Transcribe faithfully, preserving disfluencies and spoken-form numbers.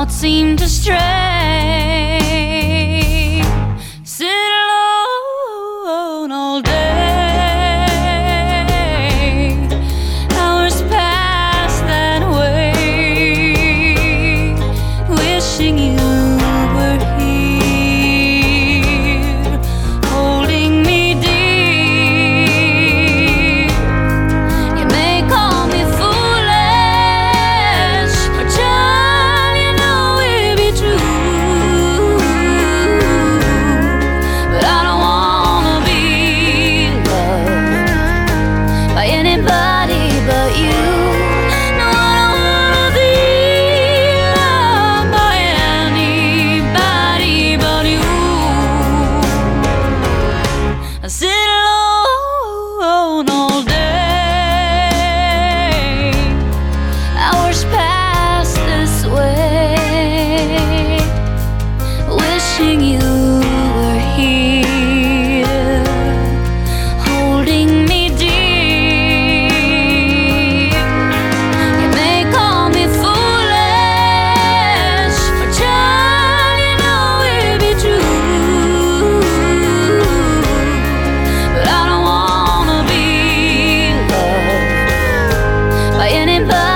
thoughts seem to stray. Sit alone all day. Hours pass that way, wishing you were here, holding me dear. You may call me foolish, or child, you know it be true, but I don't wanna be loved by anybody but you. No, I don't wanna be loved by anybody but you. I sit alone all day. Hours pass this way, wishing you were here, holding me dear. You may call me foolish, or child, you know it be true, but I don't wanna be loved by anybody